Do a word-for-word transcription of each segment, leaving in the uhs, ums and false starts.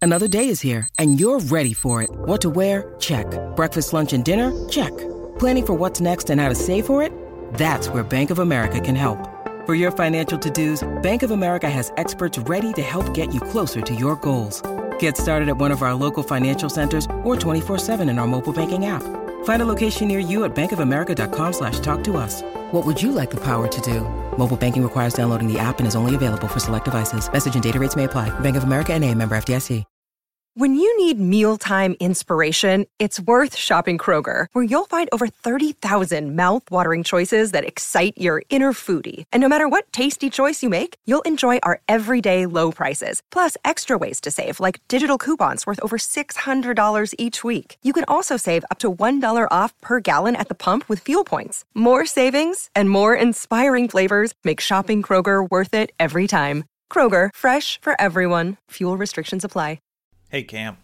Another day is here, and you're ready for it. What to wear? Check. Breakfast, lunch, and dinner? Check. Planning for what's next and how to save for it? That's where Bank of America can help. For your financial to-dos, Bank of America has experts ready to help get you closer to your goals. Get started at one of our local financial centers or twenty-four seven in our mobile banking app. Find a location near you at bankofamerica.com slash talk to us. What would you like the power to do? Mobile banking requires downloading the app and is only available for select devices. Message and data rates may apply. Bank of America N A, member F D I C. When you need mealtime inspiration, it's worth shopping Kroger, where you'll find over thirty thousand mouth-watering choices that excite your inner foodie. And no matter what tasty choice you make, you'll enjoy our everyday low prices, plus extra ways to save, like digital coupons worth over six hundred dollars each week. You can also save up to one dollar off per gallon at the pump with fuel points. More savings and more inspiring flavors make shopping Kroger worth it every time. Kroger, fresh for everyone. Fuel restrictions apply. Hey, Cam.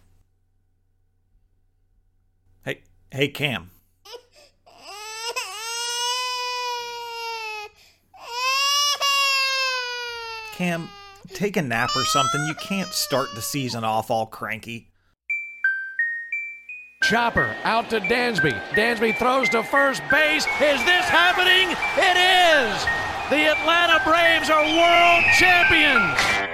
Hey, hey, Cam. Cam, take a nap or something. You can't start the season off all cranky. Chopper out to Dansby. Dansby throws to first base. Is this happening? It is! The Atlanta Braves are world champions!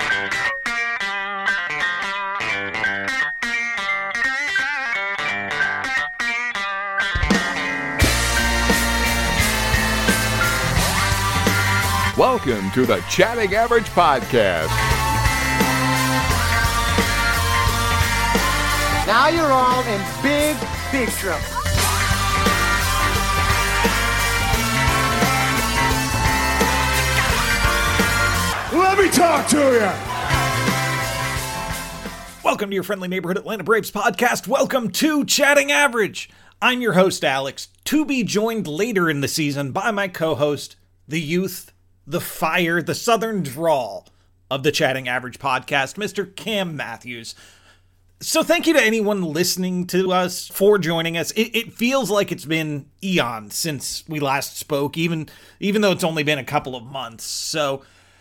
Welcome to the Chatting Average Podcast. Now you're all in big, big trouble. Let me talk to you. Welcome to your friendly neighborhood Atlanta Braves podcast. Welcome to Chatting Average. I'm your host, Alex, to be joined later in the season by my co-host, the youth, the fire, the southern drawl of the Chatting Average podcast, Mister Cam Matthews. So thank you to anyone listening to us for joining us. It, it feels like it's been eons since we last spoke, even, even though it's only been a couple of months. So,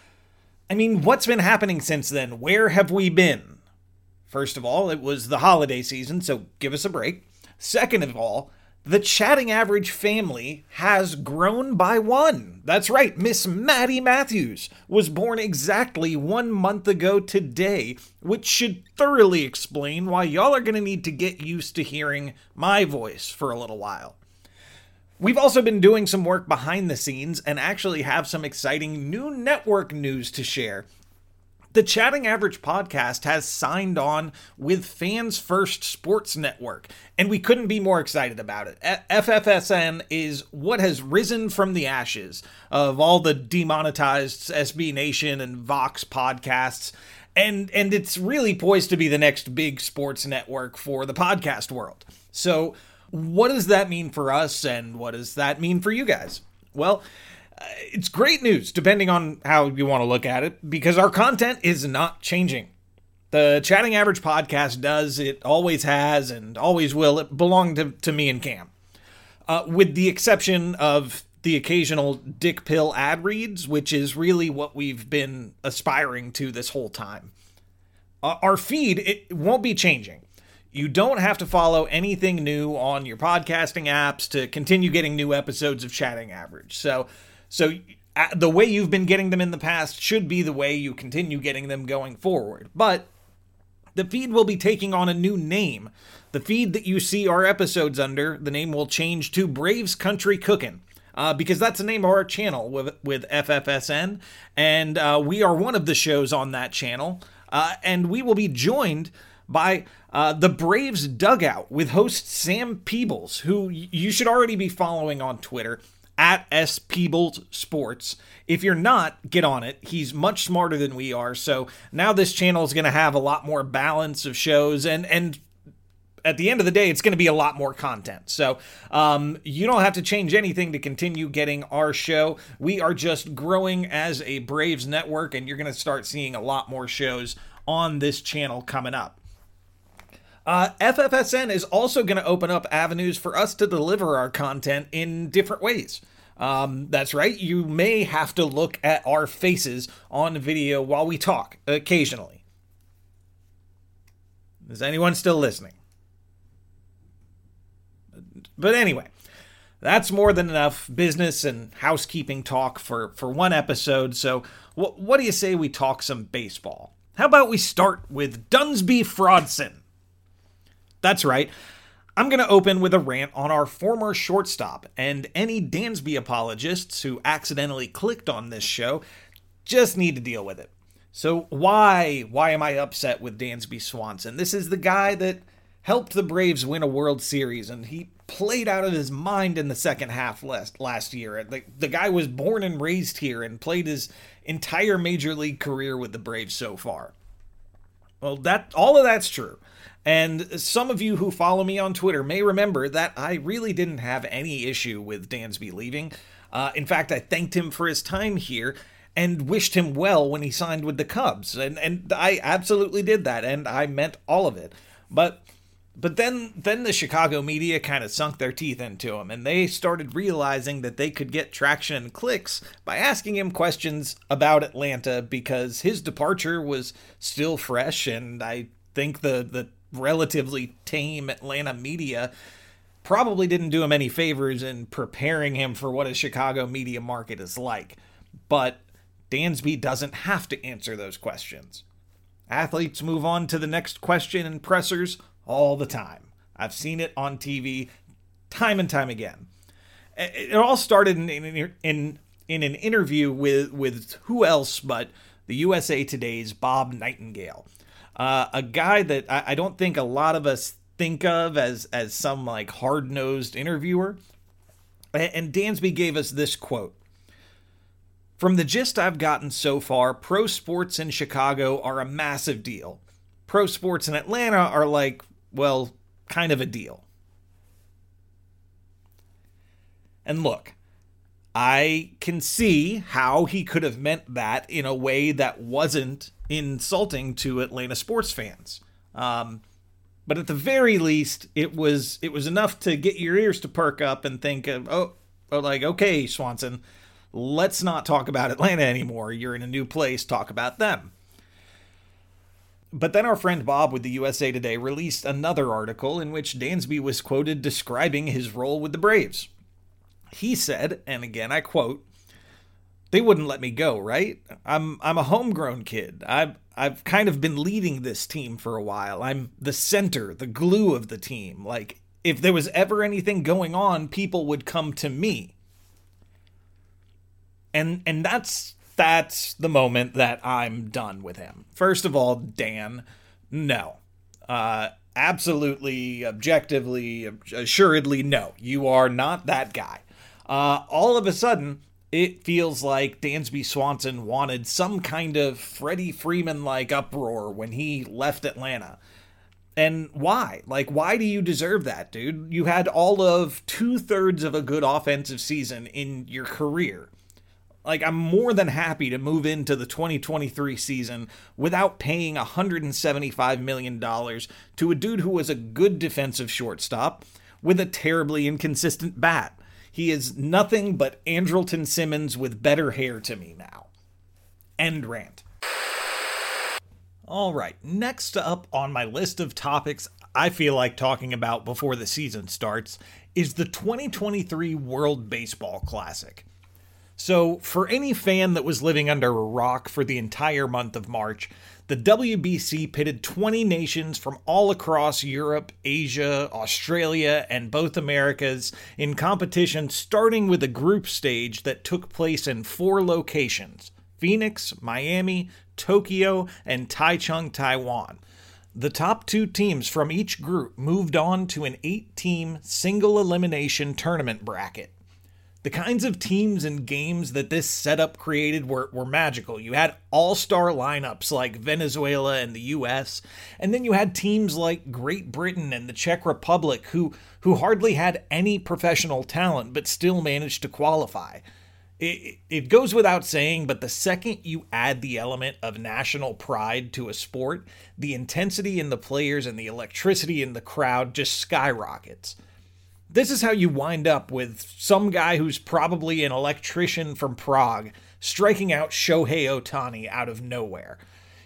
I mean, what's been happening since then? Where have we been? First of all, it was the holiday season, so give us a break. Second of all, the Chatting Average family has grown by one. That's right, Miss Maddie Matthews was born exactly one month ago today, which should thoroughly explain why y'all are going to need to get used to hearing my voice for a little while. We've also been doing some work behind the scenes and actually have some exciting new network news to share. The Chatting Average podcast has signed on with Fans First Sports Network, and we couldn't be more excited about it. F F S N is what has risen from the ashes of all the demonetized S B Nation and Vox podcasts, and, and it's really poised to be the next big sports network for the podcast world. So what does that mean for us, and what does that mean for you guys? Well, it's great news, depending on how you want to look at it, because our content is not changing. The Chatting Average podcast does, it always has, and always will. It belong to, to me and Cam. Uh, with the exception of the occasional dick pill ad reads, which is really what we've been aspiring to this whole time. Uh, our feed, it won't be changing. You don't have to follow anything new on your podcasting apps to continue getting new episodes of Chatting Average. So... So uh, the way you've been getting them in the past should be the way you continue getting them going forward. But the feed will be taking on a new name. The feed that you see our episodes under, the name will change to Braves Country Cookin'. Uh, because that's the name of our channel with, with F F S N. And uh, we are one of the shows on that channel. Uh, and we will be joined by uh, the Braves Dugout with host Sam Peebles, who you should already be following on Twitter. At S Peebles Sports. If you're not, get on it. He's much smarter than we are. So now this channel is going to have a lot more balance of shows, and and at the end of the day, it's going to be a lot more content. So um, you don't have to change anything to continue getting our show. We are just growing as a Braves network, and you're going to start seeing a lot more shows on this channel coming up. Uh, F F S N is also going to open up avenues for us to deliver our content in different ways. Um, that's right, you may have to look at our faces on video while we talk, occasionally. Is anyone still listening? But anyway, that's more than enough business and housekeeping talk for, for one episode. So wh- what do you say we talk some baseball? How about we start with Dunsby Fraudson? That's right. I'm going to open with a rant on our former shortstop, and any Dansby apologists who accidentally clicked on this show just need to deal with it. So why, why am I upset with Dansby Swanson? This is the guy that helped the Braves win a World Series, and he played out of his mind in the second half last, last year. The, the guy was born and raised here and played his entire major league career with the Braves so far. Well, that all of that's true. And some of you who follow me on Twitter may remember that I really didn't have any issue with Dansby leaving. Uh, in fact, I thanked him for his time here and wished him well when he signed with the Cubs. And and I absolutely did that, and I meant all of it. But but then then the Chicago media kind of sunk their teeth into him, and they started realizing that they could get traction and clicks by asking him questions about Atlanta because his departure was still fresh, and I think the the relatively tame Atlanta media probably didn't do him any favors in preparing him for what a Chicago media market is like. But Dansby doesn't have to answer those questions. Athletes move on to the next question in pressers all the time. I've seen it on T V time and time again. It all started in in in, in an interview with, with who else but the U S A Today's Bob Nightingale. Uh, a guy that I, I don't think a lot of us think of as, as some like hard-nosed interviewer. And Dansby gave us this quote. From the gist I've gotten so far, pro sports in Chicago are a massive deal. Pro sports in Atlanta are like, well, kind of a deal. And look, I can see how he could have meant that in a way that wasn't insulting to Atlanta sports fans. Um, but at the very least, it was it was enough to get your ears to perk up and think, of, oh, oh, like, okay, Swanson, let's not talk about Atlanta anymore. You're in a new place. Talk about them. But then our friend Bob with the U S A Today released another article in which Dansby was quoted describing his role with the Braves. He said, and again I quote, "They wouldn't let me go, right? I'm I'm a homegrown kid. I've I've kind of been leading this team for a while. I'm the center, the glue of the team. Like, if there was ever anything going on, people would come to me." And and that's that's the moment that I'm done with him. First of all, Dan, no. Uh, absolutely, objectively, assuredly, no. You are not that guy. Uh, all of a sudden, it feels like Dansby Swanson wanted some kind of Freddie Freeman-like uproar when he left Atlanta. And why? Like, why do you deserve that, dude? You had all of two-thirds of a good offensive season in your career. Like, I'm more than happy to move into the twenty twenty-three season without paying one hundred seventy-five million dollars to a dude who was a good defensive shortstop with a terribly inconsistent bat. He is nothing but Andrelton Simmons with better hair to me now. End rant. All right, next up on my list of topics I feel like talking about before the season starts is the twenty twenty-three World Baseball Classic. So, for any fan that was living under a rock for the entire month of March, the W B C pitted twenty nations from all across Europe, Asia, Australia, and both Americas in competition starting with a group stage that took place in four locations: Phoenix, Miami, Tokyo, and Taichung, Taiwan. The top two teams from each group moved on to an eight-team single-elimination tournament bracket. The kinds of teams and games that this setup created were, were magical. You had all-star lineups like Venezuela and the U S, and then you had teams like Great Britain and the Czech Republic who, who hardly had any professional talent but still managed to qualify. It, it goes without saying, but the second you add the element of national pride to a sport, the intensity in the players and the electricity in the crowd just skyrockets. This is how you wind up with some guy who's probably an electrician from Prague striking out Shohei Ohtani out of nowhere.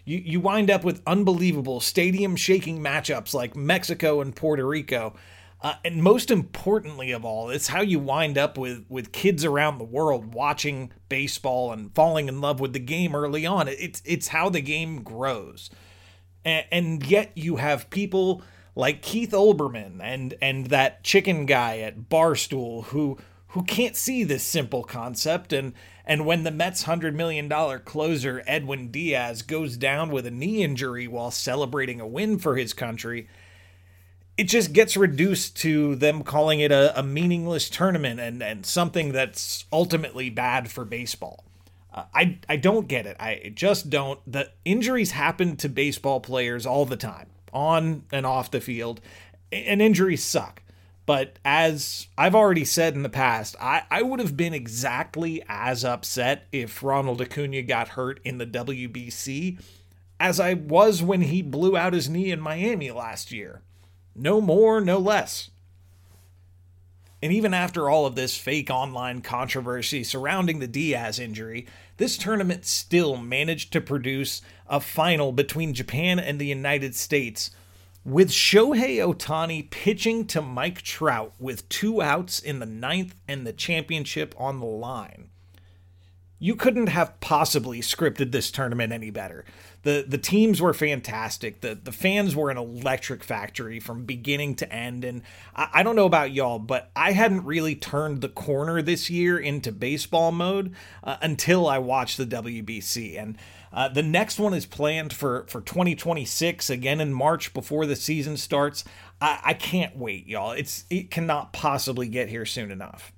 You, you wind up with unbelievable stadium-shaking matchups like Mexico and Puerto Rico. Uh, and most importantly of all, it's how you wind up with, with kids around the world watching baseball and falling in love with the game early on. It's, it's how the game grows. And, and yet you have people like Keith Olbermann and, and that chicken guy at Barstool who who can't see this simple concept. And, and when the Mets' one hundred million dollars closer Edwin Diaz goes down with a knee injury while celebrating a win for his country, it just gets reduced to them calling it a, a meaningless tournament and, and something that's ultimately bad for baseball. Uh, I, I don't get it. I just don't. The injuries happen to baseball players all the time, on and off the field, and injuries suck. But as I've already said in the past, I, I would have been exactly as upset if Ronald Acuna got hurt in the W B C as I was when he blew out his knee in Miami last year. No more, no less. And even after all of this fake online controversy surrounding the Diaz injury, this tournament still managed to produce a final between Japan and the United States, with Shohei Ohtani pitching to Mike Trout with two outs in the ninth and the championship on the line. You couldn't have possibly scripted this tournament any better. The the teams were fantastic. The the fans were an electric factory from beginning to end. And I, I don't know about y'all, but I hadn't really turned the corner this year into baseball mode uh, until I watched the W B C. And uh, the next one is planned for, for twenty twenty-six, again in March before the season starts. I, I can't wait, y'all. It's it cannot possibly get here soon enough.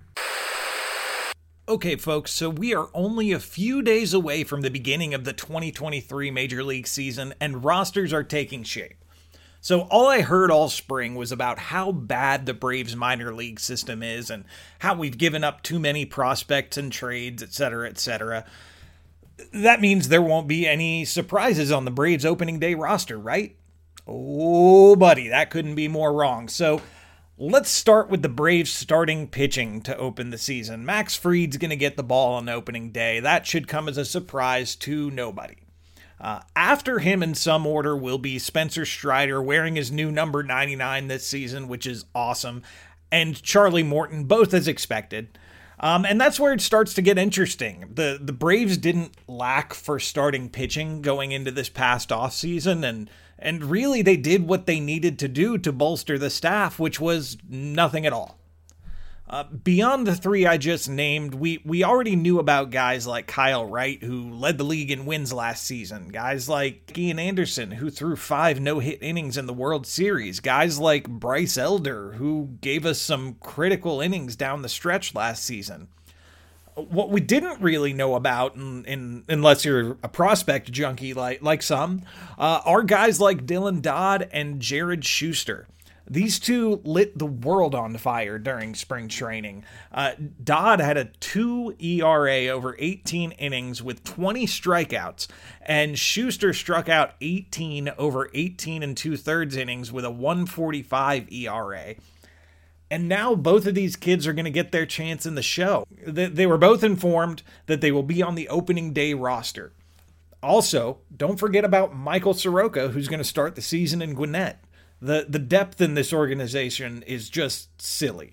Okay, folks, so we are only a few days away from the beginning of the twenty twenty-three Major League season, and rosters are taking shape. So all I heard all spring was about how bad the Braves minor league system is and how we've given up too many prospects and trades, et cetera, et cetera. That means there won't be any surprises on the Braves opening day roster, right? Oh, buddy, that couldn't be more wrong. So let's start with the Braves starting pitching to open the season. Max Fried's going to get the ball on opening day. That should come as a surprise to nobody. Uh, after him in some order will be Spencer Strider wearing his new number ninety-nine this season, which is awesome, and Charlie Morton, both as expected. Um, and that's where it starts to get interesting. The, the Braves didn't lack for starting pitching going into this past offseason, and And really, they did what they needed to do to bolster the staff, which was nothing at all. Uh, beyond the three I just named, we, we already knew about guys like Kyle Wright, who led the league in wins last season. Guys like Ian Anderson, who threw five no-hit innings in the World Series. Guys like Bryce Elder, who gave us some critical innings down the stretch last season. What we didn't really know about, in, in, unless you're a prospect junkie like like some, uh, are guys like Dylan Dodd and Jared Schuster. These two lit the world on fire during spring training. Uh, Dodd had a two E R A over eighteen innings with twenty strikeouts, and Schuster struck out eighteen over eighteen and two-thirds innings with a one forty-five E R A. And now both of these kids are going to get their chance in the show. They were both informed that they will be on the opening day roster. Also, don't forget about Michael Soroka, who's going to start the season in Gwinnett. The, the depth in this organization is just silly.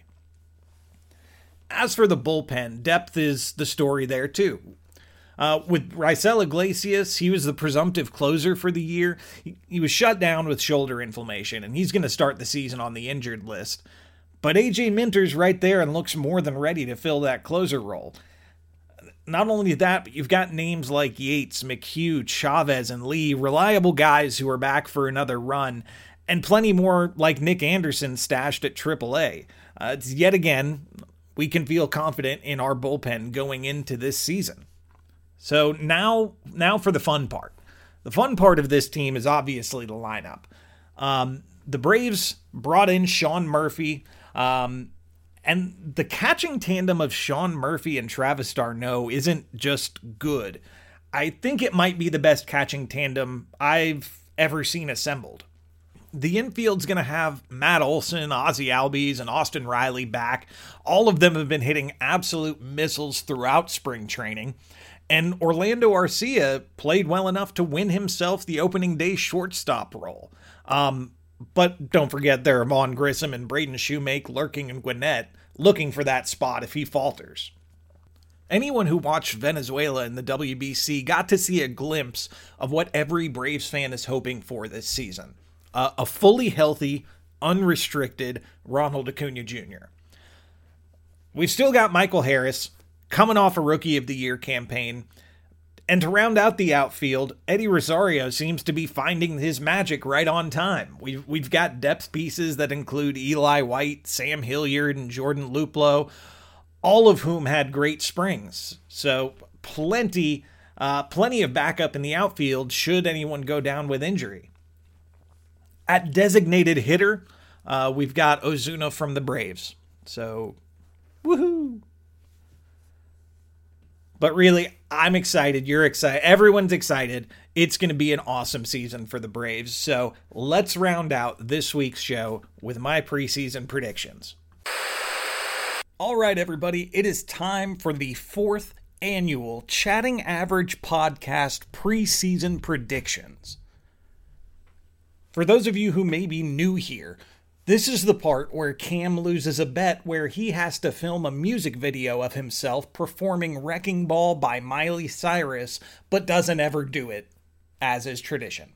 As for the bullpen, depth is the story there too. Uh, with Raisel Iglesias, he was the presumptive closer for the year. He, he was shut down with shoulder inflammation, and he's going to start the season on the injured list. But A J Minter's right there and looks more than ready to fill that closer role. Not only that, but you've got names like Yates, McHugh, Chavez, and Lee, reliable guys who are back for another run, and plenty more like Nick Anderson stashed at triple A. Uh, it's yet again, we can feel confident in our bullpen going into this season. So now, now for the fun part. The fun part of this team is obviously the lineup. Um, the Braves brought in Sean Murphy, um, and the catching tandem of Sean Murphy and Travis d'Arnaud isn't just good. I think it might be the best catching tandem I've ever seen assembled. The infield's going to have Matt Olson, Ozzie Albies, and Austin Riley back. All of them have been hitting absolute missiles throughout spring training. And Orlando Arcia played well enough to win himself the opening day shortstop role. Um, but don't forget there are Vaughn Grissom and Braden Shoemake lurking in Gwinnett, looking for that spot if he falters. Anyone who watched Venezuela in the W B C got to see a glimpse of what every Braves fan is hoping for this season. Uh, a fully healthy, unrestricted Ronald Acuna Junior We've still got Michael Harris coming off a Rookie of the Year campaign. And to round out the outfield, Eddie Rosario seems to be finding his magic right on time. We've, we've got depth pieces that include Eli White, Sam Hilliard, and Jordan Luplow, all of whom had great springs. So plenty, uh, plenty of backup in the outfield should anyone go down with injury. At designated hitter, uh, we've got Ozuna from the Braves. So, woohoo! But really, I'm excited. You're excited. Everyone's excited. It's going to be an awesome season for the Braves. So let's round out this week's show with my preseason predictions. All right, everybody. It is time for the fourth annual Chatting Average Podcast preseason predictions. For those of you who may be new here, this is the part where Cam loses a bet where he has to film a music video of himself performing Wrecking Ball by Miley Cyrus, but doesn't ever do it, as is tradition.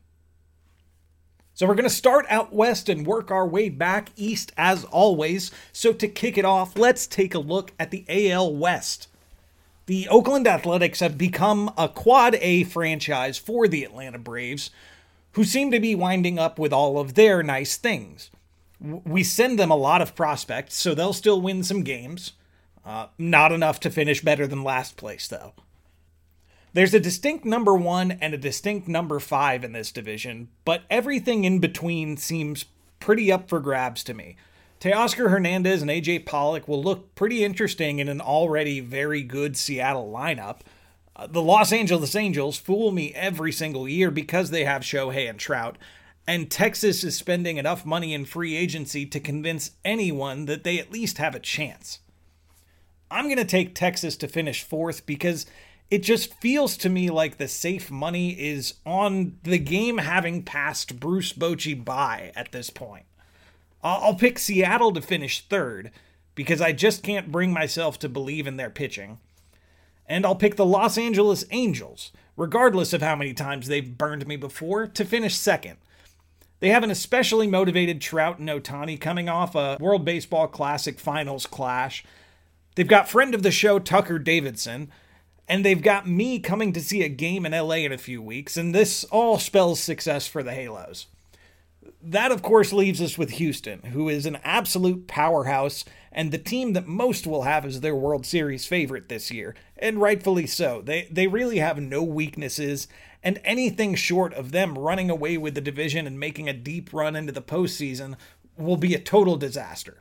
So we're going to start out west and work our way back east as always. So to kick it off, let's take a look at the A L West. The Oakland Athletics have become a Quad A franchise for the Atlanta Braves, who seem to be winding up with all of their nice things. We send them a lot of prospects, so they'll still win some games. Uh, not enough to finish better than last place, though. There's a distinct number one and a distinct number five in this division, but everything in between seems pretty up for grabs to me. Teoscar Hernandez and A J Pollock will look pretty interesting in an already very good Seattle lineup. Uh, the Los Angeles Angels fool me every single year because they have Shohei and Trout, and Texas is spending enough money in free agency to convince anyone that they at least have a chance. I'm going to take Texas to finish fourth because it just feels to me like the safe money is on the game having passed Bruce Bochy by at this point. I'll pick Seattle to finish third because I just can't bring myself to believe in their pitching. And I'll pick the Los Angeles Angels, regardless of how many times they've burned me before, to finish second. They have an especially motivated Trout and Ohtani coming off a World Baseball Classic Finals clash. They've got friend of the show Tucker Davidson, and they've got me coming to see a game in L A in a few weeks, and this all spells success for the Halos. That, of course, leaves us with Houston, who is an absolute powerhouse, and the team that most will have as their World Series favorite this year, and rightfully so. They, they really have no weaknesses, and anything short of them running away with the division and making a deep run into the postseason will be a total disaster.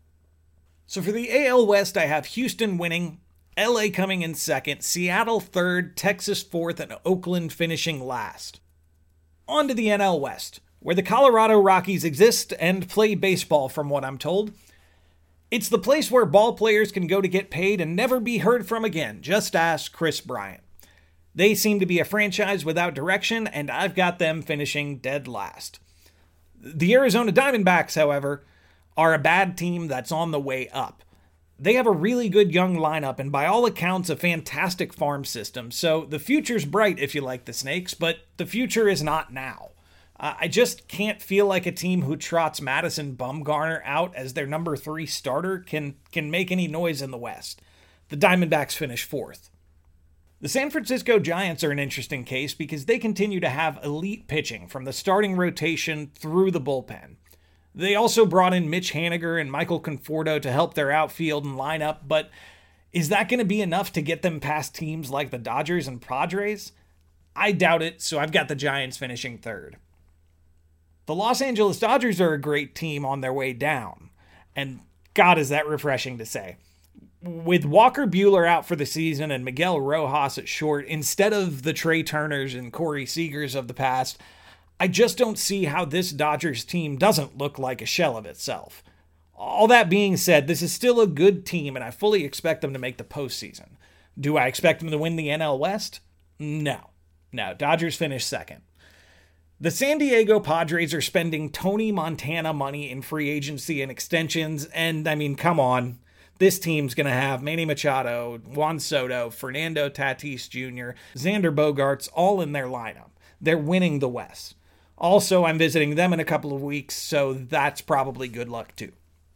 So for the A L West, I have Houston winning, L A coming in second, Seattle third, Texas fourth, and Oakland finishing last. On to the N L West, where the Colorado Rockies exist and play baseball from what I'm told. It's the place where ball players can go to get paid and never be heard from again. Just ask Chris Bryant. They seem to be a franchise without direction, and I've got them finishing dead last. The Arizona Diamondbacks, however, are a bad team that's on the way up. They have a really good young lineup, and by all accounts, a fantastic farm system, so the future's bright if you like the Snakes, but the future is not now. Uh, I just can't feel like a team who trots Madison Bumgarner out as their number three starter can, can make any noise in the West. The Diamondbacks finish fourth. The San Francisco Giants are an interesting case because they continue to have elite pitching from the starting rotation through the bullpen. They also brought in Mitch Haniger and Michael Conforto to help their outfield and lineup, but is that going to be enough to get them past teams like the Dodgers and Padres? I doubt it, so I've got the Giants finishing third. The Los Angeles Dodgers are a great team on their way down, and God, is that refreshing to say. With Walker Buehler out for the season and Miguel Rojas at short, instead of the Trey Turners and Corey Seagers of the past, I just don't see how this Dodgers team doesn't look like a shell of itself. All that being said, this is still a good team, and I fully expect them to make the postseason. Do I expect them to win the N L West? No. No, Dodgers finished second. The San Diego Padres are spending Tony Montana money in free agency and extensions, and I mean, come on. This team's going to have Manny Machado, Juan Soto, Fernando Tatis Junior, Xander Bogaerts all in their lineup. They're winning the West. Also, I'm visiting them in a couple of weeks, so that's probably good luck too.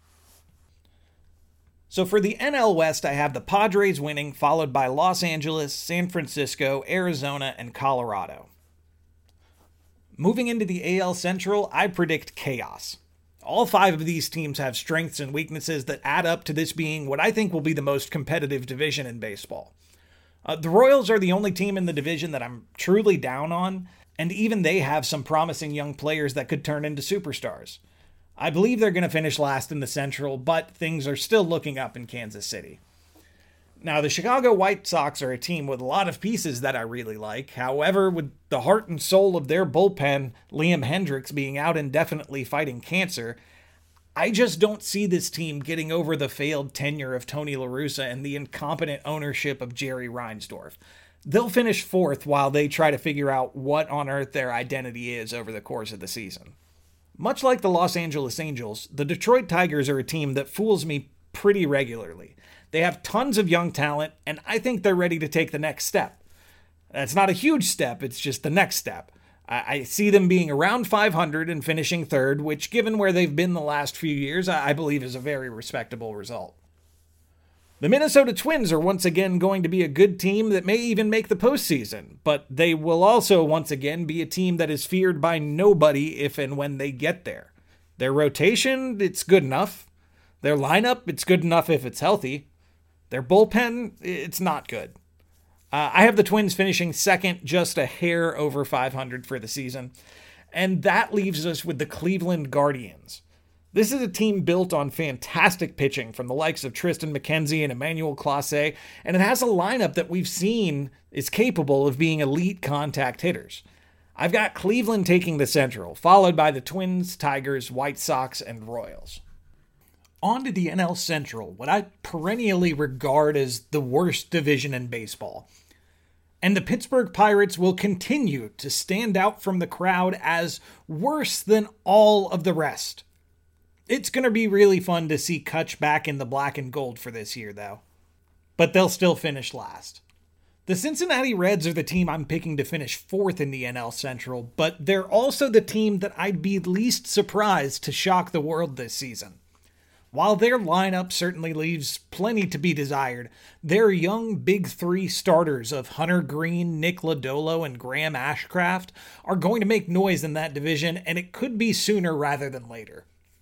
So for the N L West, I have the Padres winning, followed by Los Angeles, San Francisco, Arizona, and Colorado. Moving into the A L Central, I predict chaos. All five of these teams have strengths and weaknesses that add up to this being what I think will be the most competitive division in baseball. Uh, the Royals are the only team in the division that I'm truly down on, and even they have some promising young players that could turn into superstars. I believe they're going to finish last in the Central, but things are still looking up in Kansas City. Now, the Chicago White Sox are a team with a lot of pieces that I really like. However, with the heart and soul of their bullpen, Liam Hendriks, being out indefinitely fighting cancer, I just don't see this team getting over the failed tenure of Tony La Russa and the incompetent ownership of Jerry Reinsdorf. They'll finish fourth while they try to figure out what on earth their identity is over the course of the season. Much like the Los Angeles Angels, the Detroit Tigers are a team that fools me pretty regularly. They have tons of young talent, and I think they're ready to take the next step. That's not a huge step, it's just the next step. I, I see them being around five hundred and finishing third, which, given where they've been the last few years, I, I believe is a very respectable result. The Minnesota Twins are once again going to be a good team that may even make the postseason, but they will also once again be a team that is feared by nobody if and when they get there. Their rotation, it's good enough. Their lineup, it's good enough if it's healthy. Their bullpen, it's not good. Uh, I have the Twins finishing second, just a hair over five hundred for the season. And that leaves us with the Cleveland Guardians. This is a team built on fantastic pitching from the likes of Tristan McKenzie and Emmanuel Clase, and it has a lineup that we've seen is capable of being elite contact hitters. I've got Cleveland taking the Central, followed by the Twins, Tigers, White Sox, and Royals. On to the N L Central, what I perennially regard as the worst division in baseball. And the Pittsburgh Pirates will continue to stand out from the crowd as worse than all of the rest. It's going to be really fun to see Kutch back in the black and gold for this year, though. But they'll still finish last. The Cincinnati Reds are the team I'm picking to finish fourth in the N L Central, but they're also the team that I'd be least surprised to shock the world this season. While their lineup certainly leaves plenty to be desired, their young big three starters of Hunter Green, Nick Lodolo, and Graham Ashcraft are going to make noise in that division, and it could be sooner rather than later.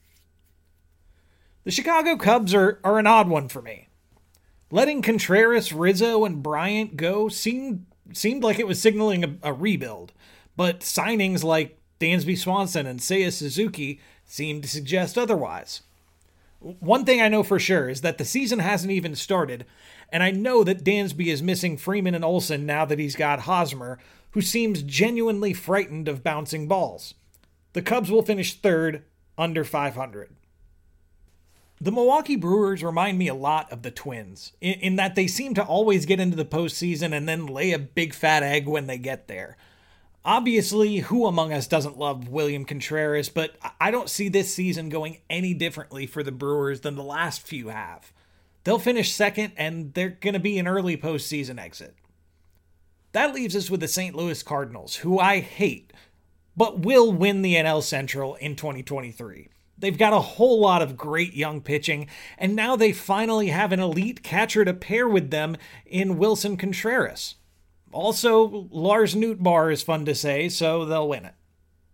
The Chicago Cubs are, are an odd one for me. Letting Contreras, Rizzo, and Bryant go seemed, seemed like it was signaling a, a rebuild, but signings like Dansby Swanson and Seiya Suzuki seem to suggest otherwise. One thing I know for sure is that the season hasn't even started, and I know that Dansby is missing Freeman and Olsen now that he's got Hosmer, who seems genuinely frightened of bouncing balls. The Cubs will finish third, under five hundred. The Milwaukee Brewers remind me a lot of the Twins, in, in that they seem to always get into the postseason and then lay a big fat egg when they get there. Obviously, who among us doesn't love William Contreras, but I don't see this season going any differently for the Brewers than the last few have. They'll finish second, and they're going to be an early postseason exit. That leaves us with the Saint Louis Cardinals, who I hate, but will win the N L Central in twenty twenty-three. They've got a whole lot of great young pitching, and now they finally have an elite catcher to pair with them in Wilson Contreras. Also, Lars Nootbaar is fun to say, so they'll win it.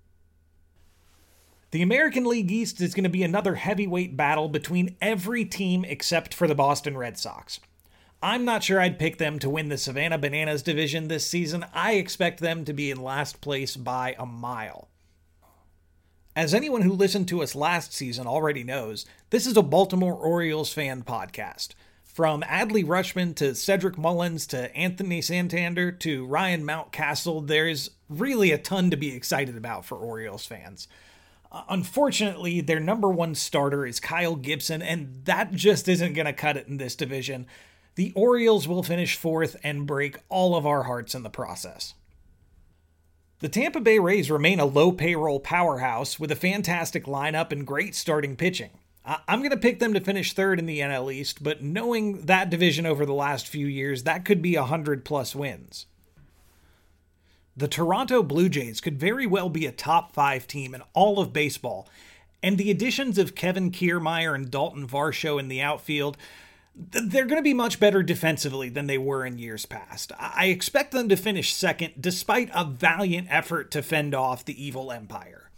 The American League East is going to be another heavyweight battle between every team except for the Boston Red Sox. I'm not sure I'd pick them to win the Savannah Bananas division this season. I expect them to be in last place by a mile. As anyone who listened to us last season already knows, this is a Baltimore Orioles fan podcast. From Adley Rutschman to Cedric Mullins to Anthony Santander to Ryan Mountcastle, there's really a ton to be excited about for Orioles fans. Uh, unfortunately, their number one starter is Kyle Gibson, and that just isn't going to cut it in this division. the Orioles will finish fourth and break all of our hearts in the process. The Tampa Bay Rays remain a low payroll powerhouse with a fantastic lineup and great starting pitching. I'm going to pick them to finish third in the N L East, but knowing that division over the last few years, that could be one hundred plus wins. The Toronto Blue Jays could very well be a top five team in all of baseball, and the additions of Kevin Kiermaier and Dalton Varsho in the outfield, they're going to be much better defensively than they were in years past. I expect them to finish second despite a valiant effort to fend off the evil empire.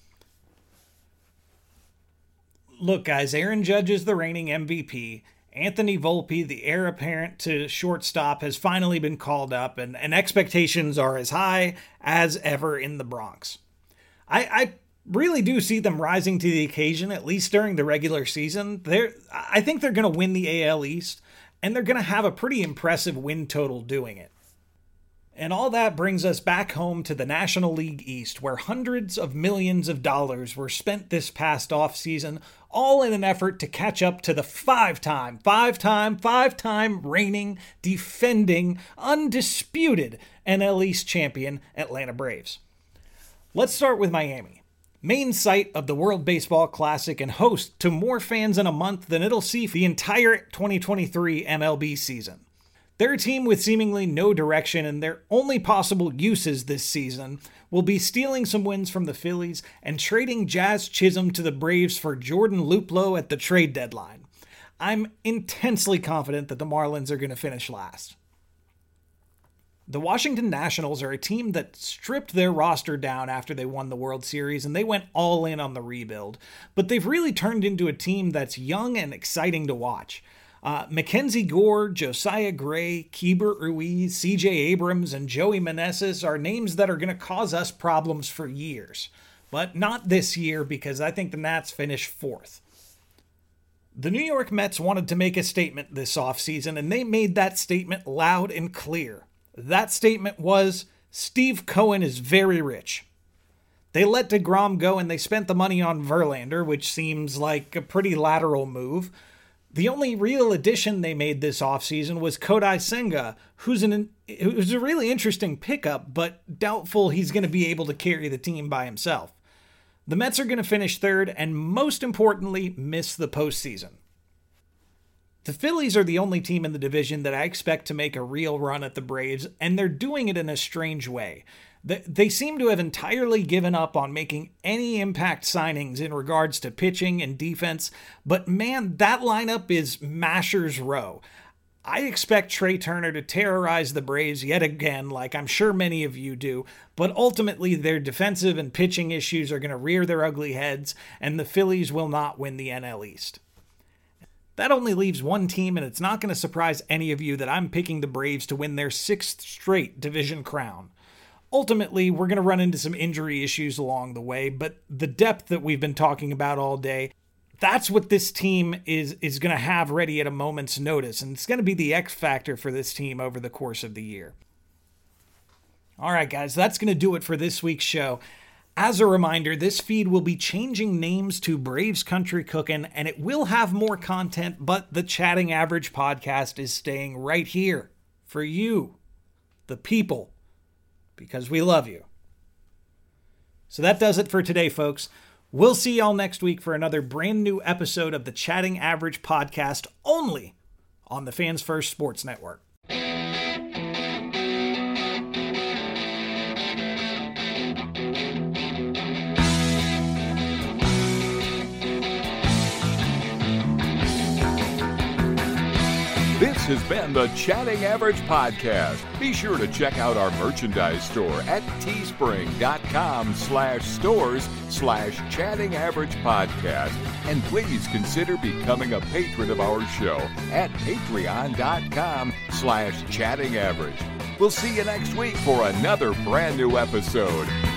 Look, guys, Aaron Judge is the reigning M V P. Anthony Volpe, the heir apparent to shortstop, has finally been called up, and, and expectations are as high as ever in the Bronx. I, I really do see them rising to the occasion, at least during the regular season. They're, I think they're going to win the A L East, and they're going to have a pretty impressive win total doing it. And all that brings us back home to the National League East, where hundreds of millions of dollars were spent this past offseason, all in an effort to catch up to the five-time, five-time, five-time reigning, defending, undisputed N L East champion Atlanta Braves. Let's start with Miami, main site of the World Baseball Classic and host to more fans in a month than it'll see the entire twenty twenty-three M L B season. They're a team with seemingly no direction, and their only possible uses this season will be stealing some wins from the Phillies and trading Jazz Chisholm to the Braves for Jordan Luplow at the trade deadline. I'm intensely confident that the Marlins are going to finish last. The Washington Nationals are a team that stripped their roster down after they won the World Series, and they went all in on the rebuild, but they've really turned into a team that's young and exciting to watch. Uh, Mackenzie Gore, Josiah Gray, Keibert Ruiz, C J Abrams, and Joey Meneses are names that are going to cause us problems for years. But not this year, because I think the Nats finish fourth. The New York Mets wanted to make a statement this offseason, and they made that statement loud and clear. That statement was, Steve Cohen is very rich. They let DeGrom go, and they spent the money on Verlander, which seems like a pretty lateral move. The only real addition they made this offseason was Kodai Senga, who's, an, who's a really interesting pickup, but doubtful he's going to be able to carry the team by himself. The Mets are going to finish third and, most importantly, miss the postseason. The Phillies are the only team in the division that I expect to make a real run at the Braves, and they're doing it in a strange way. They seem to have entirely given up on making any impact signings in regards to pitching and defense, but man, that lineup is Masher's Row. I expect Trey Turner to terrorize the Braves yet again, like I'm sure many of you do, but ultimately their defensive and pitching issues are going to rear their ugly heads, and the Phillies will not win the N L East. That only leaves one team, and it's not going to surprise any of you that I'm picking the Braves to win their sixth straight division crown. Ultimately, we're going to run into some injury issues along the way, but the depth that we've been talking about all day, that's what this team is, is going to have ready at a moment's notice, and it's going to be the X factor for this team over the course of the year. All right, guys, that's going to do it for this week's show. As a reminder, this feed will be changing names to Braves Country Cookin', and it will have more content, but the Chatting Average podcast is staying right here for you, the people, because we love you. So that does it for today, folks. We'll see y'all next week for another brand new episode of the Chatting Average podcast, only on the Fans First Sports Network. This has been the Chatting Average Podcast. Be sure to check out our merchandise store at teespring.com slash stores slash Chatting Average Podcast. And please consider becoming a patron of our show at patreon.com slash Chatting Average. We'll see you next week for another brand new episode.